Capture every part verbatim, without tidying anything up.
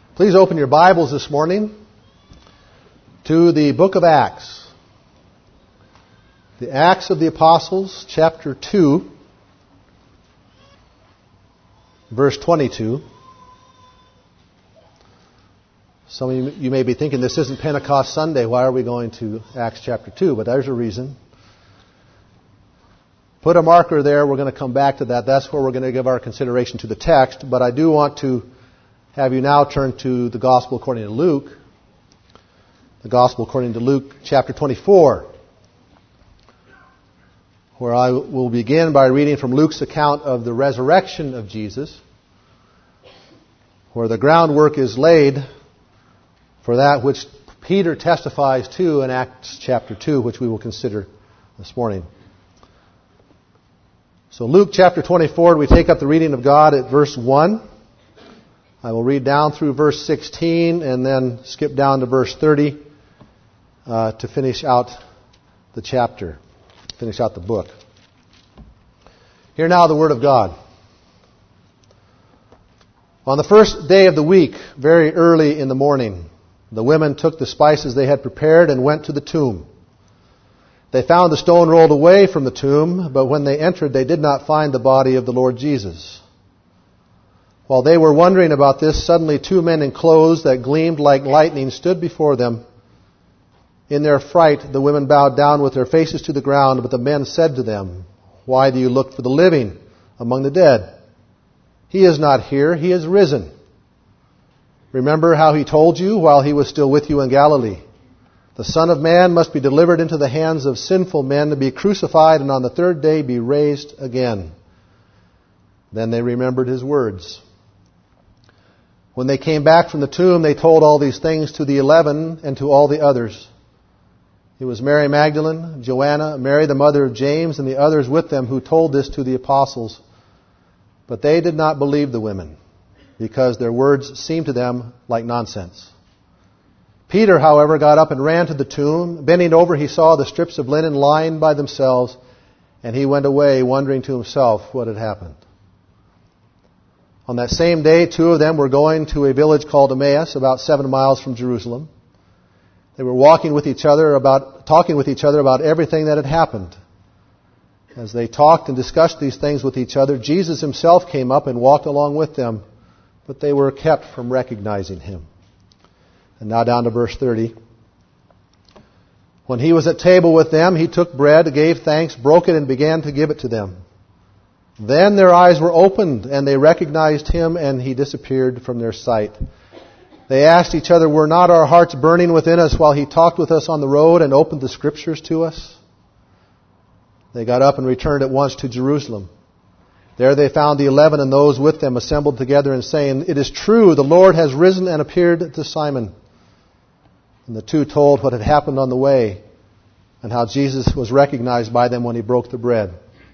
Please open your Bibles this morning to the book of Acts. The Acts of the Apostles, chapter two, verse twenty-two. Some of you, you may be thinking, this isn't Pentecost Sunday. Why are we going to Acts chapter two? But there's a reason. Put a marker there. We're going to come back to that. That's where we're going to give our consideration to the text. But I do want to have you now turn to the Gospel according to Luke. The Gospel according to Luke chapter twenty-four, where I will begin by reading from Luke's account of the resurrection of Jesus, where the groundwork is laid for that which Peter testifies to in Acts chapter two, which we will consider this morning. So Luke chapter twenty-four, we take up the reading of God at verse one. I will read down through verse sixteen and then skip down to verse thirty uh, to finish out the chapter, finish out the book. Hear now the word of God. On the first day of the week, very early in the morning, the women took the spices they had prepared and went to the tomb. They found the stone rolled away from the tomb, but when they entered, they did not find the body of the Lord Jesus. While they were wondering about this, suddenly two men in clothes that gleamed like lightning stood before them. In their fright, the women bowed down with their faces to the ground, but the men said to them, "Why do you look for the living among the dead? He is not here, he is risen. Remember how he told you while he was still with you in Galilee. The Son of Man must be delivered into the hands of sinful men to be crucified and on the third day be raised again." Then they remembered his words. When they came back from the tomb, they told all these things to the eleven and to all the others. It was Mary Magdalene, Joanna, Mary the mother of James, and the others with them who told this to the apostles. But they did not believe the women, because their words seemed to them like nonsense. Peter, however, got up and ran to the tomb. Bending over, he saw the strips of linen lying by themselves, and he went away, wondering to himself what had happened. On that same day, two of them were going to a village called Emmaus, about seven miles from Jerusalem. They were walking with each other about, talking with each other about everything that had happened. As they talked and discussed these things with each other, Jesus himself came up and walked along with them, but they were kept from recognizing him. And now down to verse thirty. When he was at table with them, he took bread, gave thanks, broke it, and began to give it to them. Then their eyes were opened, and they recognized him, and he disappeared from their sight. They asked each other, "Were not our hearts burning within us while he talked with us on the road and opened the Scriptures to us?" They got up and returned at once to Jerusalem. There they found the eleven and those with them assembled together and saying, "It is true, the Lord has risen and appeared to Simon." And the two told what had happened on the way and how Jesus was recognized by them when he broke the bread.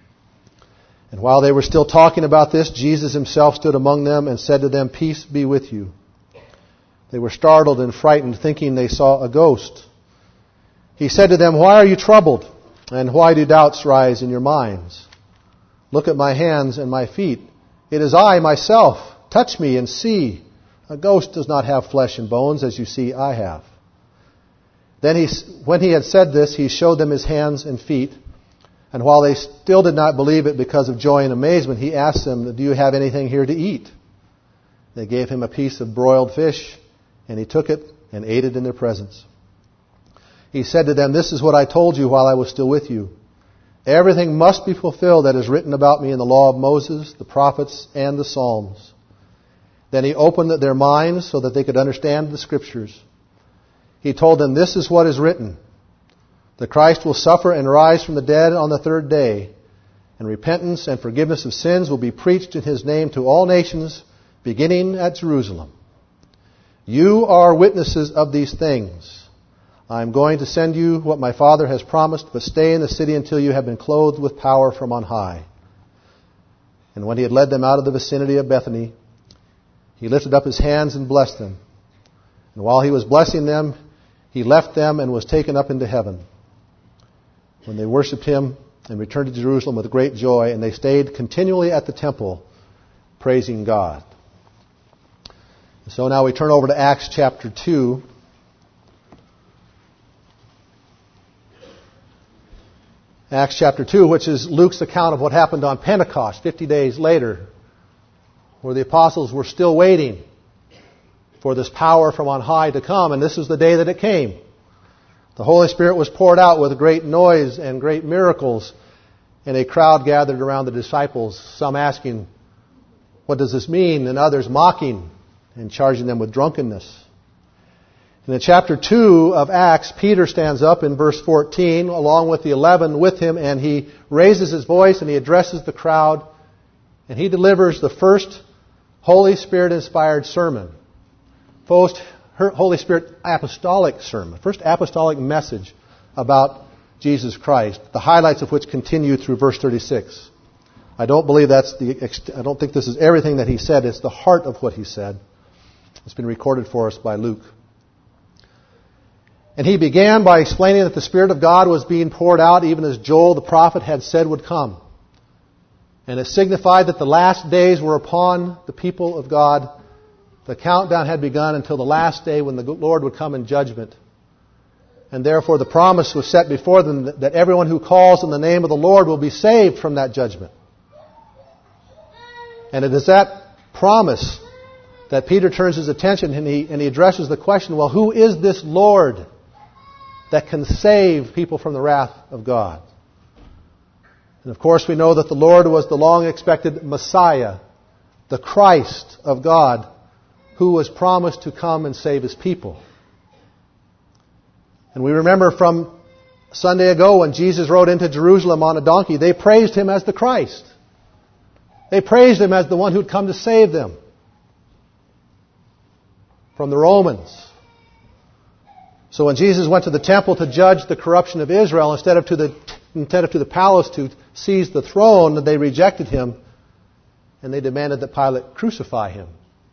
And while they were still talking about this, Jesus himself stood among them and said to them, "Peace be with you." They were startled and frightened, thinking they saw a ghost. He said to them, "Why are you troubled? And why do doubts rise in your minds? Look at my hands and my feet. It is I myself. Touch me and see. A ghost does not have flesh and bones, as you see I have." Then he, when he had said this, he showed them his hands and feet. And while they still did not believe it because of joy and amazement, he asked them, "Do you have anything here to eat?" They gave him a piece of broiled fish, and he took it and ate it in their presence. He said to them, "This is what I told you while I was still with you. Everything must be fulfilled that is written about me in the law of Moses, the prophets, and the Psalms." Then he opened their minds so that they could understand the Scriptures. He told them, "This is what is written. The Christ will suffer and rise from the dead on the third day, and repentance and forgiveness of sins will be preached in his name to all nations, beginning at Jerusalem. You are witnesses of these things. I am going to send you what my Father has promised, but stay in the city until you have been clothed with power from on high." And when he had led them out of the vicinity of Bethany, he lifted up his hands and blessed them. And while he was blessing them, he left them and was taken up into heaven. When they worshipped him and returned to Jerusalem with great joy, and they stayed continually at the temple, praising God. So now we turn over to Acts chapter two. Acts chapter two, which is Luke's account of what happened on Pentecost, fifty days later, where the apostles were still waiting for this power from on high to come, and this is the day that it came. The Holy Spirit was poured out with great noise and great miracles, and a crowd gathered around the disciples, some asking, "What does this mean?" and others mocking and charging them with drunkenness. And in chapter two of Acts, Peter stands up in verse fourteen, along with the eleven with him, and he raises his voice and he addresses the crowd, and he delivers the first Holy Spirit-inspired sermon. First Holy Spirit apostolic sermon, first apostolic message about Jesus Christ, the highlights of which continue through verse thirty-six. I don't believe that's the, I don't think this is everything that he said. It's the heart of what he said. It's been recorded for us by Luke. And he began by explaining that the Spirit of God was being poured out even as Joel the prophet had said would come. And it signified that the last days were upon the people of God. The countdown had begun until the last day when the Lord would come in judgment. And therefore the promise was set before them that everyone who calls in the name of the Lord will be saved from that judgment. And it is that promise that Peter turns his attention and he, and he addresses the question, well, who is this Lord that can save people from the wrath of God? And of course we know that the Lord was the long-expected Messiah, the Christ of God, who was promised to come and save His people. And we remember from Sunday ago when Jesus rode into Jerusalem on a donkey, they praised Him as the Christ. They praised Him as the one who'd come to save them from the Romans. So when Jesus went to the temple to judge the corruption of Israel, instead of to the instead of to the palace to seize the throne, they rejected Him and they demanded that Pilate crucify Him.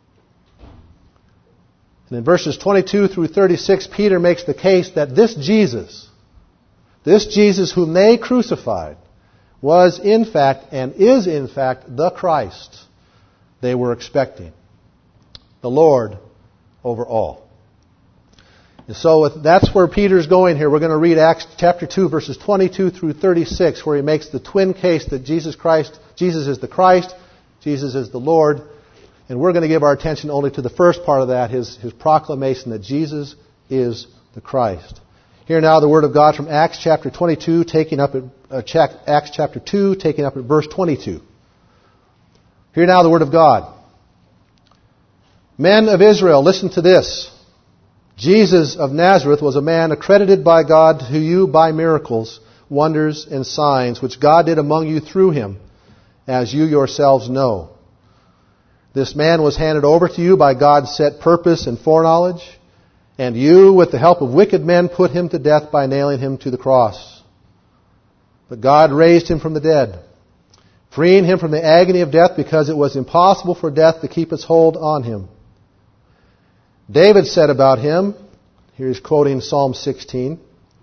And in verses twenty-two through thirty-six, Peter makes the case that this Jesus, this Jesus whom they crucified, was in fact and is in fact the Christ they were expecting, the Lord over all. And so that's where Peter's going here. We're going to read Acts chapter two, verses twenty-two through thirty-six, where he makes the twin case that Jesus Christ, Jesus is the Christ, Jesus is the Lord. And we're going to give our attention only to the first part of that, his, his proclamation that Jesus is the Christ. Here now the Word of God from Acts chapter twenty-two, taking up at uh, Acts chapter two, taking up at verse twenty-two. Here now the Word of God. Men of Israel, listen to this. Jesus of Nazareth was a man accredited by God to you by miracles, wonders, and signs, which God did among you through Him, as you yourselves know. This man was handed over to you by God's set purpose and foreknowledge, and you, with the help of wicked men, put Him to death by nailing Him to the cross. But God raised Him from the dead, freeing Him from the agony of death, because it was impossible for death to keep its hold on Him. David said about Him, here he's quoting Psalm sixteen,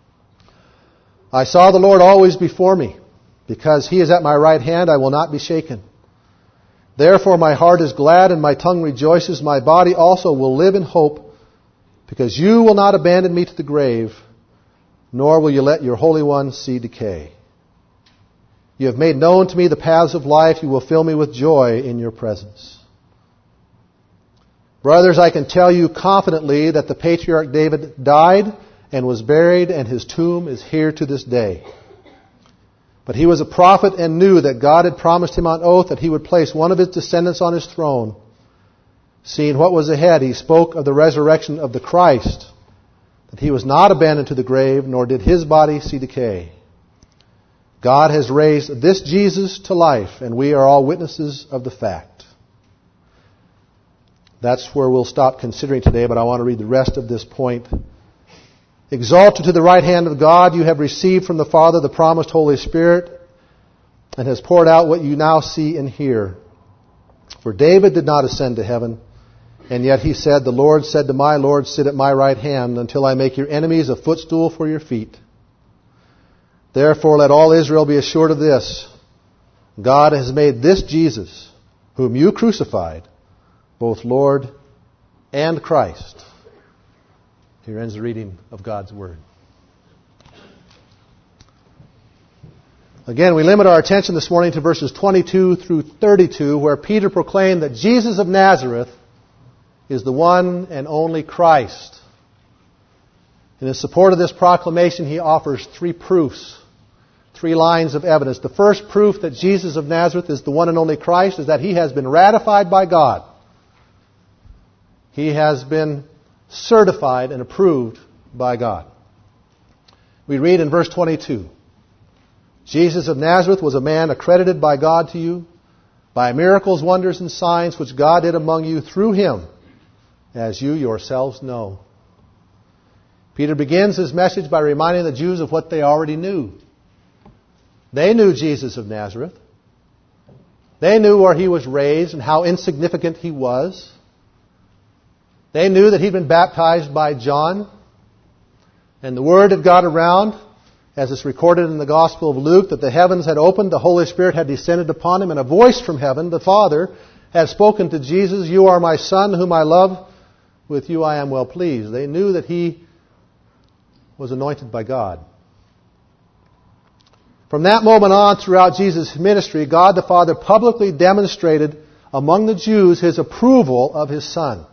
I saw the Lord always before me. Because He is at my right hand, I will not be shaken. Therefore my heart is glad and my tongue rejoices. My body also will live in hope, because you will not abandon me to the grave, nor will you let your Holy One see decay. You have made known to me the paths of life. You will fill me with joy in your presence. Brothers, I can tell you confidently that the patriarch David died and was buried, and his tomb is here to this day. But he was a prophet and knew that God had promised him on oath that He would place one of his descendants on His throne. Seeing what was ahead, he spoke of the resurrection of the Christ, that He was not abandoned to the grave, nor did His body see decay. God has raised this Jesus to life, and we are all witnesses of the fact. That's where we'll stop considering today, but I want to read the rest of this point. Exalted to the right hand of God, you have received from the Father the promised Holy Spirit, and has poured out what you now see and hear. For David did not ascend to heaven, and yet he said, the Lord said to my Lord, sit at my right hand until I make your enemies a footstool for your feet. Therefore let all Israel be assured of this. God has made this Jesus, whom you crucified, both Lord and Christ. Here ends the reading of God's Word. Again, we limit our attention this morning to verses twenty-two through thirty-two, where Peter proclaimed that Jesus of Nazareth is the one and only Christ. In his support of this proclamation, he offers three proofs, three lines of evidence. The first proof that Jesus of Nazareth is the one and only Christ is that he has been ratified by God. He has been certified and approved by God. We read in verse twenty-two, Jesus of Nazareth was a man accredited by God to you by miracles, wonders, and signs which God did among you through him, as you yourselves know. Peter begins his message by reminding the Jews of what they already knew. They knew Jesus of Nazareth. They knew where he was raised and how insignificant he was. They knew that he'd been baptized by John. And the word had got around, as it's recorded in the Gospel of Luke, that the heavens had opened, the Holy Spirit had descended upon him, and a voice from heaven, the Father, had spoken to Jesus, "You are my Son, whom I love. With you I am well pleased." They knew that he was anointed by God. From that moment on, throughout Jesus' ministry, God the Father publicly demonstrated among the Jews his approval of his Son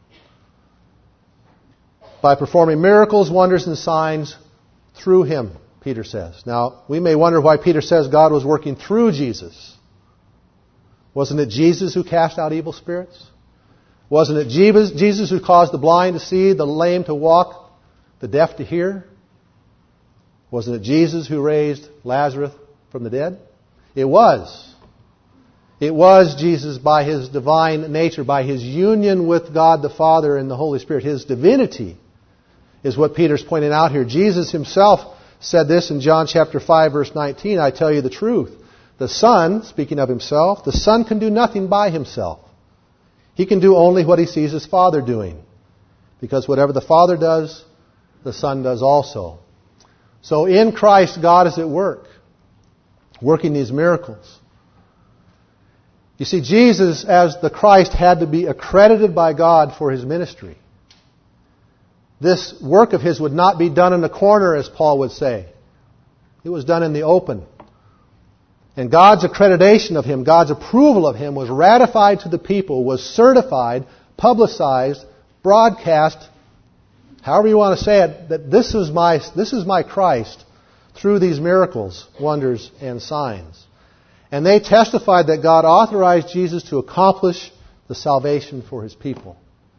by performing miracles, wonders, and signs through him, Peter says. Now, we may wonder why Peter says God was working through Jesus. Wasn't it Jesus who cast out evil spirits? Wasn't it Jesus who caused the blind to see, the lame to walk, the deaf to hear? Wasn't it Jesus who raised Lazarus from the dead? It was. It was Jesus by his divine nature, by his union with God the Father and the Holy Spirit. His divinity is what Peter's pointing out here. Jesus himself said this in John chapter five, verse nineteen, "I tell you the truth. The Son," speaking of himself, "the Son can do nothing by himself. He can do only what he sees his Father doing. Because whatever the Father does, the Son does also." So in Christ, God is at work, working these miracles. You see, Jesus, as the Christ, had to be accredited by God for his ministry. This work of his would not be done in a corner, as Paul would say. It was done in the open. And God's accreditation of him, God's approval of him, was ratified to the people, was certified, publicized, broadcast, however you want to say it, that this is my, this is my Christ through these miracles, wonders, and signs. And they testified that God authorized Jesus to accomplish the salvation for his people.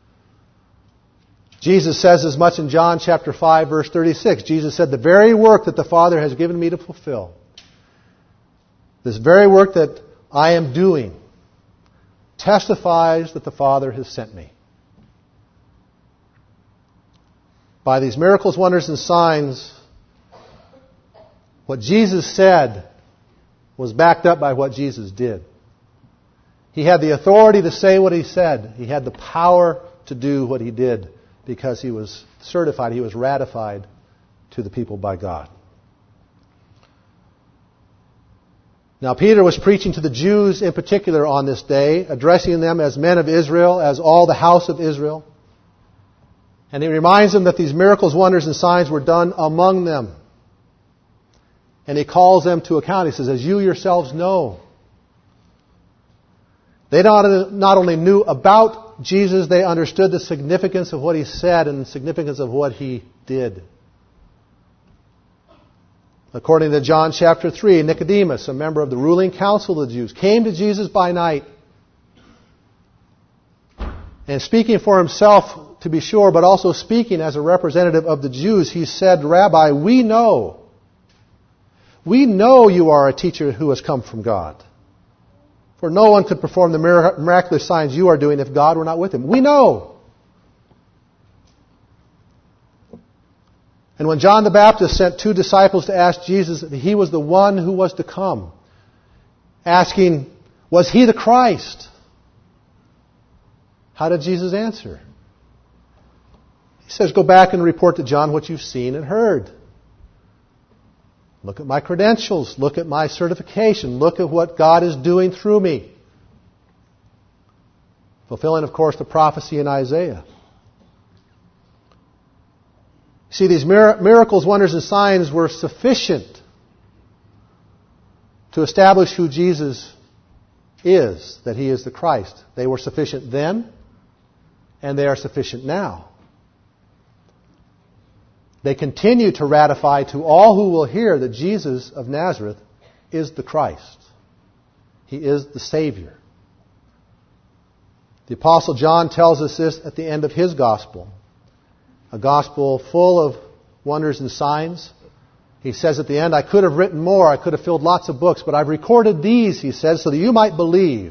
Jesus says as much in John chapter five, verse thirty-six. Jesus said, "The very work that the Father has given me to fulfill, this very work that I am doing, testifies that the Father has sent me." By these miracles, wonders, and signs, what Jesus said was backed up by what Jesus did. He had the authority to say what he said. He had the power to do what he did because he was certified, he was ratified to the people by God. Now, Peter was preaching to the Jews in particular on this day, addressing them as men of Israel, as all the house of Israel. And he reminds them that these miracles, wonders, and signs were done among them. And he calls them to account. He says, "As you yourselves know." They not, not only knew about Jesus, they understood the significance of what he said and the significance of what he did. According to John chapter three, Nicodemus, a member of the ruling council of the Jews, came to Jesus by night. And speaking for himself, to be sure, but also speaking as a representative of the Jews, he said, "Rabbi, we know. We know you are a teacher who has come from God. For no one could perform the miraculous signs you are doing if God were not with him. We know." And when John the Baptist sent two disciples to ask Jesus if he was the one who was to come, asking, was he the Christ? How did Jesus answer? He says, "Go back and report to John what you've seen and heard. Look at my credentials. Look at my certification. Look at what God is doing through me." Fulfilling, of course, the prophecy in Isaiah. See, these mir- miracles, wonders, and signs were sufficient to establish who Jesus is, that He is the Christ. They were sufficient then, and they are sufficient now. They continue to ratify to all who will hear that Jesus of Nazareth is the Christ. He is the Savior. The Apostle John tells us this at the end of his gospel. A gospel full of wonders and signs. He says at the end, I could have written more, I could have filled lots of books, but I've recorded these, he says, so that you might believe.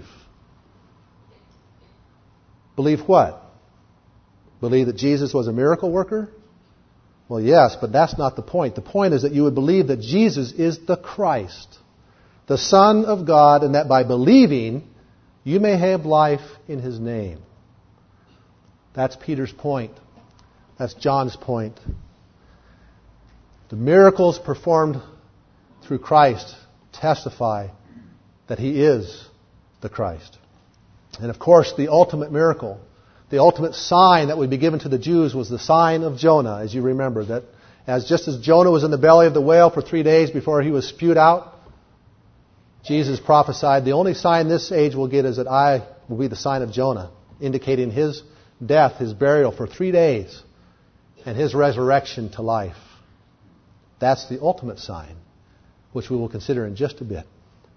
Believe what? Believe that Jesus was a miracle worker? Well, yes, but that's not the point. The point is that you would believe that Jesus is the Christ, the Son of God, and that by believing, you may have life in His name. That's Peter's point. That's John's point. The miracles performed through Christ testify that He is the Christ. And of course, the ultimate miracle, the ultimate sign that would be given to the Jews was the sign of Jonah, as you remember. That as just as Jonah was in the belly of the whale for three days before he was spewed out, Jesus prophesied, the only sign this age will get is that I will be the sign of Jonah, indicating His death, His burial for three days, and His resurrection to life. That's the ultimate sign, which we will consider in just a bit.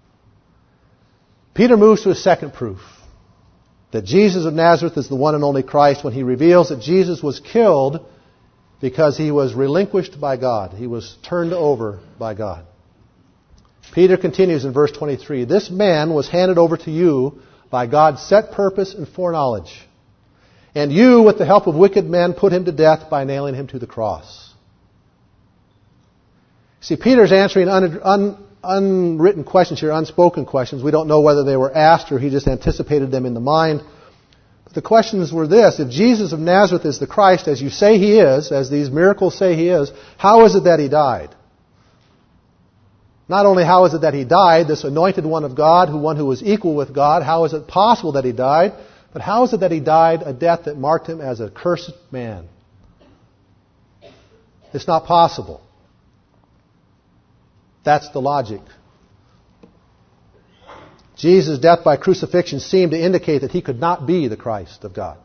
Peter moves to a second proof, that Jesus of Nazareth is the one and only Christ, when he reveals that Jesus was killed because He was relinquished by God. He was turned over by God. Peter continues in verse twenty-three, this man was handed over to you by God's set purpose and foreknowledge. And you, with the help of wicked men, put Him to death by nailing Him to the cross. See, Peter's answering un, un, unwritten questions here, unspoken questions. We don't know whether they were asked or he just anticipated them in the mind. But the questions were this: if Jesus of Nazareth is the Christ, as you say He is, as these miracles say He is, how is it that He died? Not only how is it that He died, this anointed one of God, who one who was equal with God, how is it possible that He died? But how is it that He died a death that marked Him as a cursed man? It's not possible. That's the logic. Jesus' death by crucifixion seemed to indicate that He could not be the Christ of God.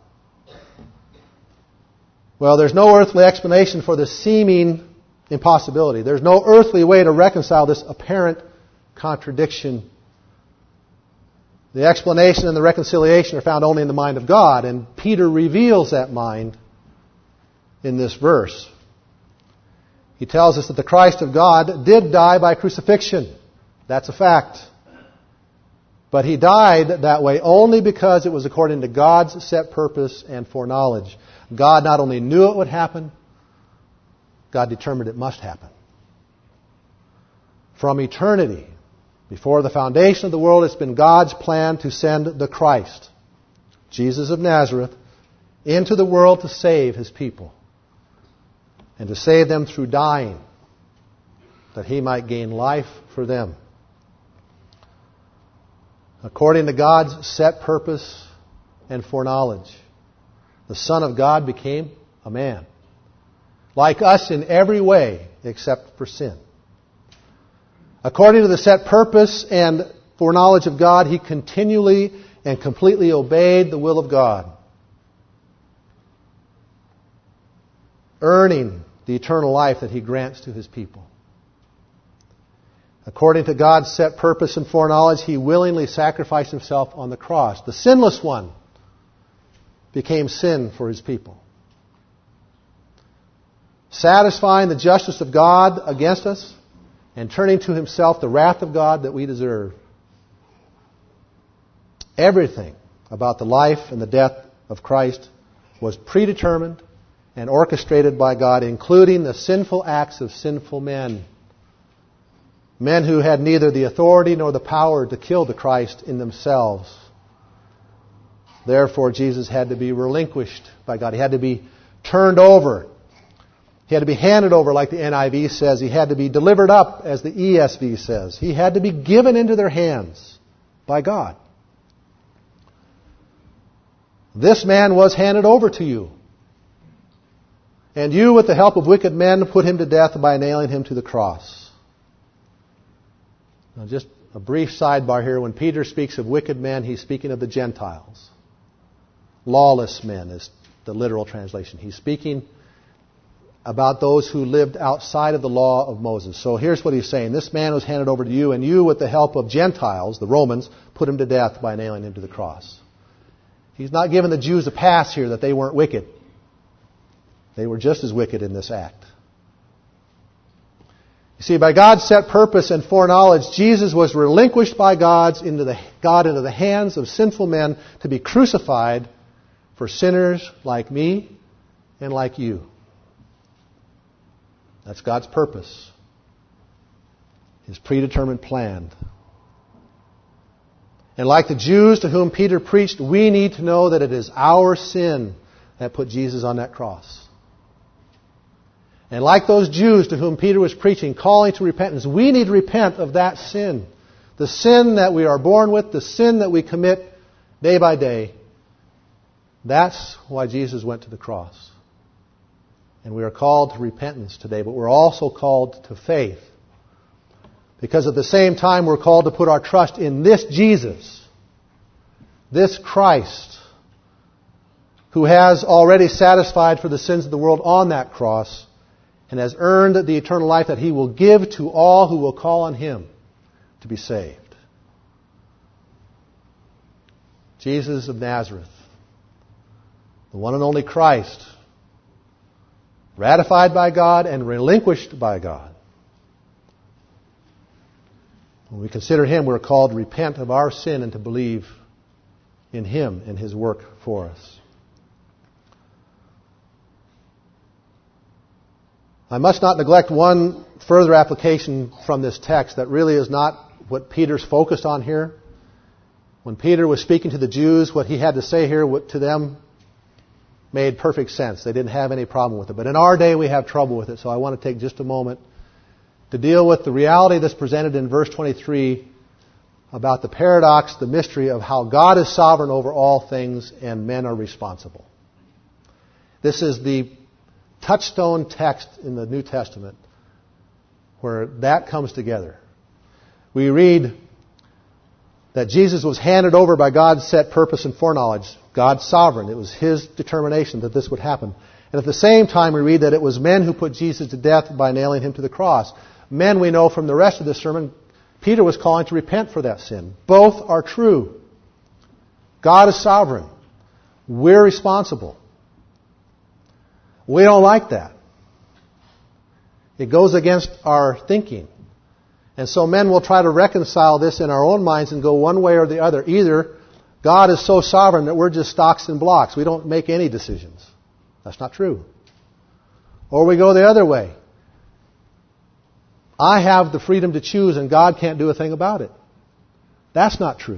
Well, there's no earthly explanation for the seeming impossibility. There's no earthly way to reconcile this apparent contradiction. The explanation and the reconciliation are found only in the mind of God, and Peter reveals that mind in this verse. He tells us that the Christ of God did die by crucifixion. That's a fact. But He died that way only because it was according to God's set purpose and foreknowledge. God not only knew it would happen, God determined it must happen. From eternity, before the foundation of the world, it's been God's plan to send the Christ, Jesus of Nazareth, into the world to save His people. And to save them through dying, that He might gain life for them. According to God's set purpose and foreknowledge, the Son of God became a man, like us in every way except for sin. According to the set purpose and foreknowledge of God, He continually and completely obeyed the will of God, earning the eternal life that He grants to His people. According to God's set purpose and foreknowledge, He willingly sacrificed Himself on the cross. The sinless one became sin for His people, satisfying the justice of God against us and turning to Himself the wrath of God that we deserve. Everything about the life and the death of Christ was predetermined and orchestrated by God, including the sinful acts of sinful men. Men who had neither the authority nor the power to kill the Christ in themselves. Therefore, Jesus had to be relinquished by God. He had to be turned over. He had to be handed over, like the N I V says. He had to be delivered up, as the E S V says. He had to be given into their hands by God. This man was handed over to you. And you, with the help of wicked men, put him to death by nailing him to the cross. Now, just a brief sidebar here. When Peter speaks of wicked men, he's speaking of the Gentiles. Lawless men is the literal translation. He's speaking about those who lived outside of the law of Moses. So here's what he's saying. This man was handed over to you, and you, with the help of Gentiles, the Romans, put him to death by nailing him to the cross. He's not giving the Jews a pass here that they weren't wicked. They were just as wicked in this act. You see, by God's set purpose and foreknowledge, Jesus was relinquished by God's into the, God into the hands of sinful men to be crucified for sinners like me and like you. That's God's purpose. His predetermined plan. And like the Jews to whom Peter preached, we need to know that it is our sin that put Jesus on that cross. And like those Jews to whom Peter was preaching, calling to repentance, we need to repent of that sin. The sin that we are born with, the sin that we commit day by day. That's why Jesus went to the cross. And we are called to repentance today, but we're also called to faith. Because at the same time we're called to put our trust in this Jesus, this Christ, who has already satisfied for the sins of the world on that cross and has earned the eternal life that He will give to all who will call on Him to be saved. Jesus of Nazareth, the one and only Christ, ratified by God and relinquished by God. When we consider Him, we're called to repent of our sin and to believe in Him and His work for us. I must not neglect one further application from this text that really is not what Peter's focused on here. When Peter was speaking to the Jews, what he had to say here to them made perfect sense. They didn't have any problem with it. But in our day, we have trouble with it. So I want to take just a moment to deal with the reality that's presented in verse twenty-three about the paradox, the mystery of how God is sovereign over all things and men are responsible. This is the touchstone text in the New Testament where that comes together. We read that Jesus was handed over by God's set purpose and foreknowledge. God's sovereign. It was His determination that this would happen. And at the same time we read that it was men who put Jesus to death by nailing Him to the cross. Men, we know from the rest of this sermon, Peter was calling to repent for that sin. Both are true. God is sovereign. We're responsible. We don't like that. It goes against our thinking. And so men will try to reconcile this in our own minds and go one way or the other. Either God is so sovereign that we're just stocks and blocks. We don't make any decisions. That's not true. Or we go the other way. I have the freedom to choose and God can't do a thing about it. That's not true.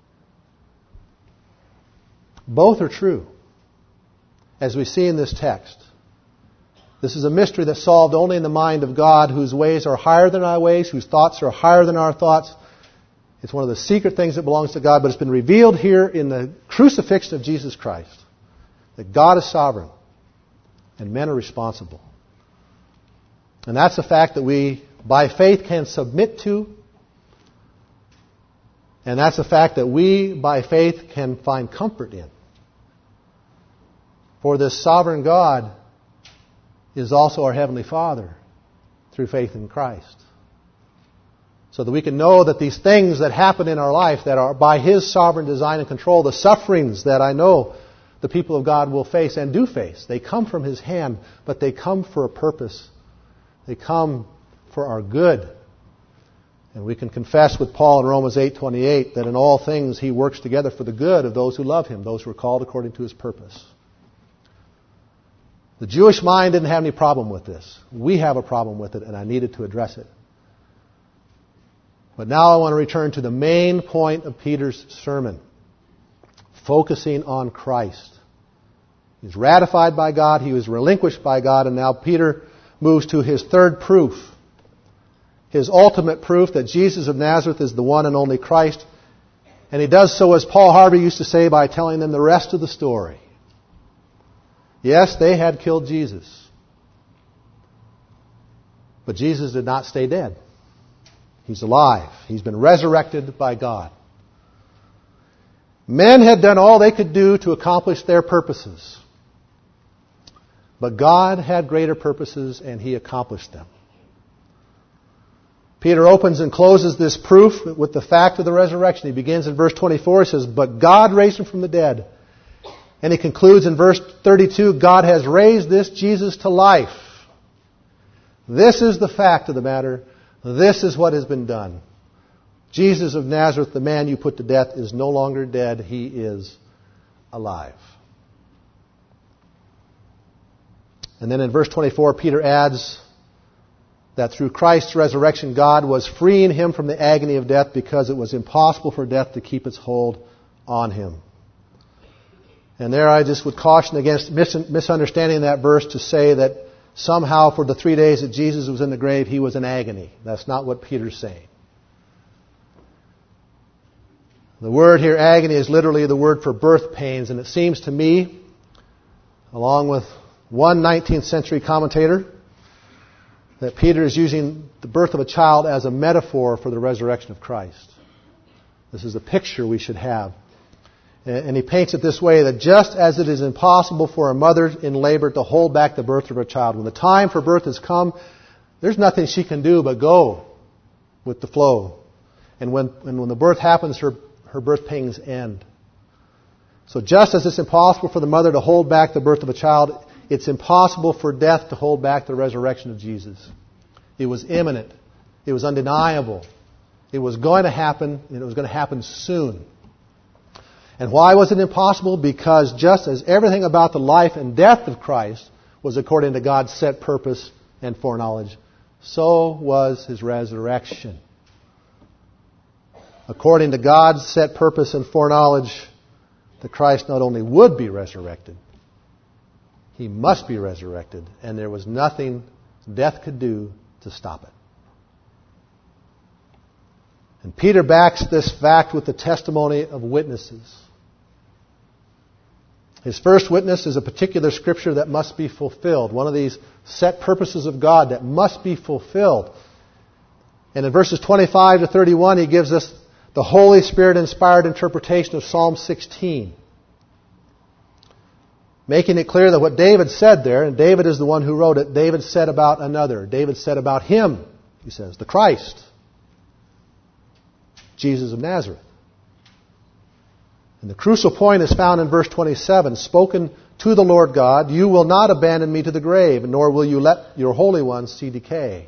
Both are true, as we see in this text. This is a mystery that's solved only in the mind of God, whose ways are higher than our ways, whose thoughts are higher than our thoughts. It's one of the secret things that belongs to God, but it's been revealed here in the crucifixion of Jesus Christ. That God is sovereign and men are responsible. And that's a fact that we, by faith, can submit to. And that's a fact that we, by faith, can find comfort in. For this sovereign God is also our Heavenly Father through faith in Christ. So that we can know that these things that happen in our life that are by His sovereign design and control, the sufferings that I know the people of God will face and do face, they come from His hand, but they come for a purpose. They come for our good. And we can confess with Paul in Romans eight twenty-eight that in all things He works together for the good of those who love Him, those who are called according to His purpose. The Jewish mind didn't have any problem with this. We have a problem with it, and I needed to address it. But now I want to return to the main point of Peter's sermon, focusing on Christ. He was ratified by God, He was relinquished by God, and now Peter moves to his third proof, his ultimate proof that Jesus of Nazareth is the one and only Christ. And he does so, as Paul Harvey used to say, by telling them the rest of the story. Yes, they had killed Jesus. But Jesus did not stay dead. He's alive. He's been resurrected by God. Men had done all they could do to accomplish their purposes. But God had greater purposes, and He accomplished them. Peter opens and closes this proof with the fact of the resurrection. He begins in verse twenty-four. He says, "But God raised Him from the dead." And he concludes in verse thirty-two, "God has raised this Jesus to life." This is the fact of the matter. This is what has been done. Jesus of Nazareth, the man you put to death, is no longer dead. He is alive. And then in verse twenty-four, Peter adds that through Christ's resurrection, God was freeing Him from the agony of death because it was impossible for death to keep its hold on Him. And there I just would caution against misunderstanding that verse to say that somehow for the three days that Jesus was in the grave, He was in agony. That's not what Peter's saying. The word here, agony, is literally the word for birth pains, and it seems to me, along with one nineteenth century commentator, that Peter is using the birth of a child as a metaphor for the resurrection of Christ. This is the picture we should have. And he paints it this way, that just as it is impossible for a mother in labor to hold back the birth of her child, when the time for birth has come, there's nothing she can do but go with the flow. And when, and when the birth happens, her, her birth pains end. So just as it's impossible for the mother to hold back the birth of a child, it's impossible for death to hold back the resurrection of Jesus. It was imminent. It was undeniable. It was going to happen, and it was going to happen soon. And why was it impossible? Because just as everything about the life and death of Christ was according to God's set purpose and foreknowledge, so was His resurrection. According to God's set purpose and foreknowledge, the Christ not only would be resurrected, He must be resurrected, and there was nothing death could do to stop it. And Peter backs this fact with the testimony of witnesses. His first witness is a particular scripture that must be fulfilled, one of these set purposes of God that must be fulfilled. And in verses twenty-five to thirty-one, he gives us the Holy Spirit-inspired interpretation of Psalm sixteen, making it clear that what David said there, and David is the one who wrote it, David said about another. David said about him, he says, the Christ, Jesus of Nazareth. And the crucial point is found in verse twenty-seven, spoken to the Lord God, "You will not abandon me to the grave, nor will you let your Holy One see decay."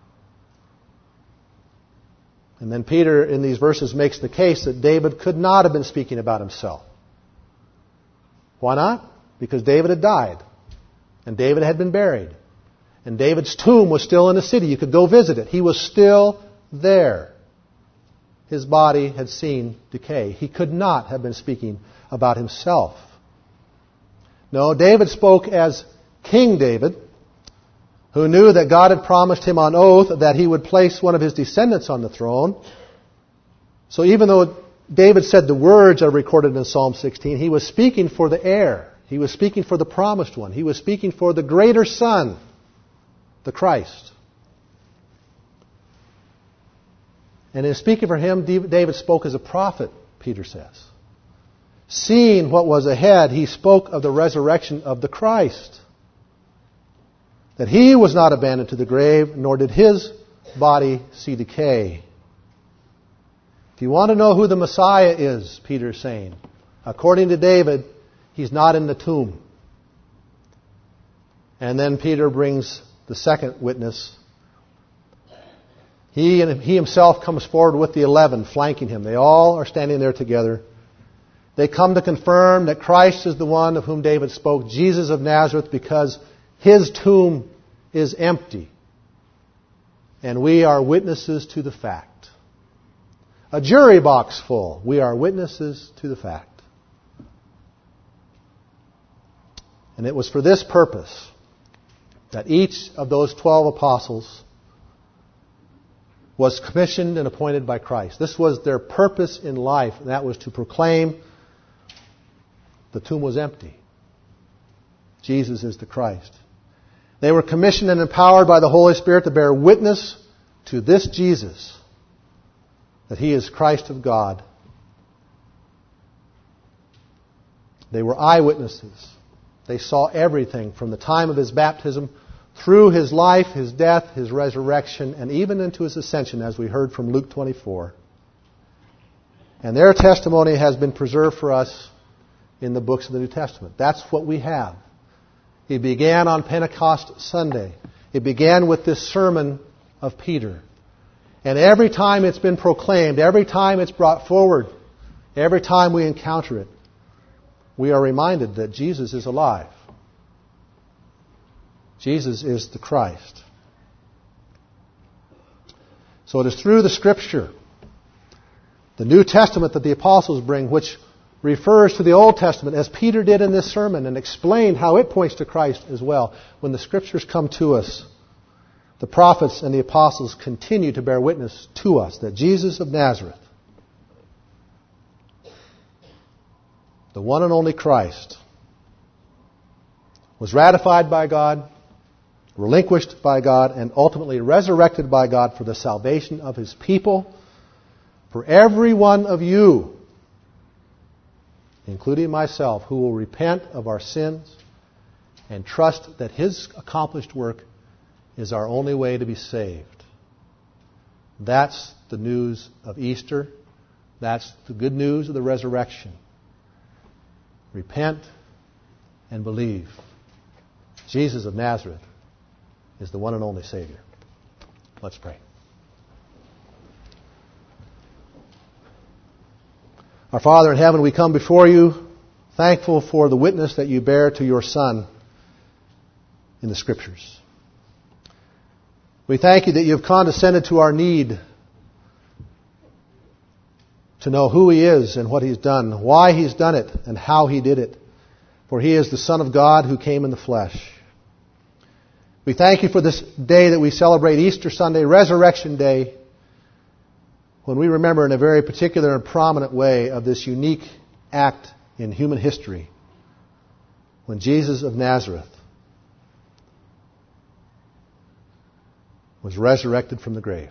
And then Peter, in these verses, makes the case that David could not have been speaking about himself. Why not? Because David had died, and David had been buried, and David's tomb was still in the city. You could go visit it. He was still there. His body had seen decay. He could not have been speaking about himself. No, David spoke as King David, who knew that God had promised him on oath that He would place one of his descendants on the throne. So even though David said the words are recorded in Psalm sixteen, he was speaking for the heir. He was speaking for the promised one. He was speaking for the greater Son, the Christ. And in speaking for him, David spoke as a prophet, Peter says. Seeing what was ahead, he spoke of the resurrection of the Christ. That He was not abandoned to the grave, nor did His body see decay. If you want to know who the Messiah is, Peter is saying, according to David, He's not in the tomb. And then Peter brings the second witness. He and he himself comes forward with the eleven flanking him. They all are standing there together. They come to confirm that Christ is the one of whom David spoke, Jesus of Nazareth, because His tomb is empty. And we are witnesses to the fact. A jury box full. We are witnesses to the fact. And it was for this purpose that each of those twelve apostles was commissioned and appointed by Christ. This was their purpose in life, and that was to proclaim the tomb was empty. Jesus is the Christ. They were commissioned and empowered by the Holy Spirit to bear witness to this Jesus, that He is Christ of God. They were eyewitnesses. They saw everything from the time of His baptism through His life, His death, His resurrection, and even into His ascension, as we heard from Luke twenty-four. And their testimony has been preserved for us in the books of the New Testament. That's what we have. It began on Pentecost Sunday. It began with this sermon of Peter. And every time it's been proclaimed, every time it's brought forward, every time we encounter it, we are reminded that Jesus is alive. Jesus is the Christ. So it is through the Scripture, the New Testament that the apostles bring, which refers to the Old Testament, as Peter did in this sermon, and explained how it points to Christ as well. When the Scriptures come to us, the prophets and the apostles continue to bear witness to us that Jesus of Nazareth, the one and only Christ, was ratified by God, relinquished by God, and ultimately resurrected by God for the salvation of His people, for every one of you, including myself, who will repent of our sins and trust that His accomplished work is our only way to be saved. That's the news of Easter. That's the good news of the resurrection. Repent and believe. Jesus of Nazareth is the one and only Savior. Let's pray. Our Father in heaven, we come before You thankful for the witness that You bear to Your Son in the Scriptures. We thank You that You have condescended to our need to know who He is and what He's done, why He's done it, and how He did it. For He is the Son of God who came in the flesh. We thank You for this day that we celebrate, Easter Sunday, Resurrection Day, when we remember in a very particular and prominent way of this unique act in human history, when Jesus of Nazareth was resurrected from the grave,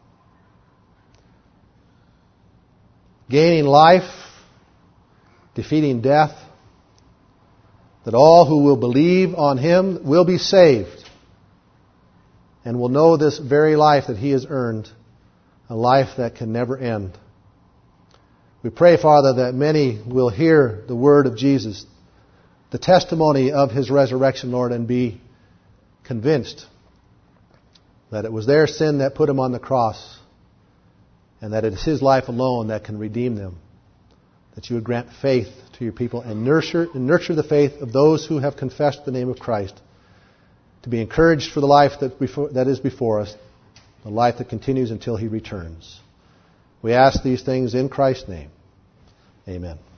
gaining life, defeating death, that all who will believe on Him will be saved and will know this very life that He has earned, a life that can never end. We pray, Father, that many will hear the word of Jesus, the testimony of His resurrection, Lord, and be convinced that it was their sin that put Him on the cross, and that it is His life alone that can redeem them. That You would grant faith to Your people and nurture, and nurture the faith of those who have confessed the name of Christ, to be encouraged for the life that, before, that is before us, the life that continues until He returns. We ask these things in Christ's name. Amen.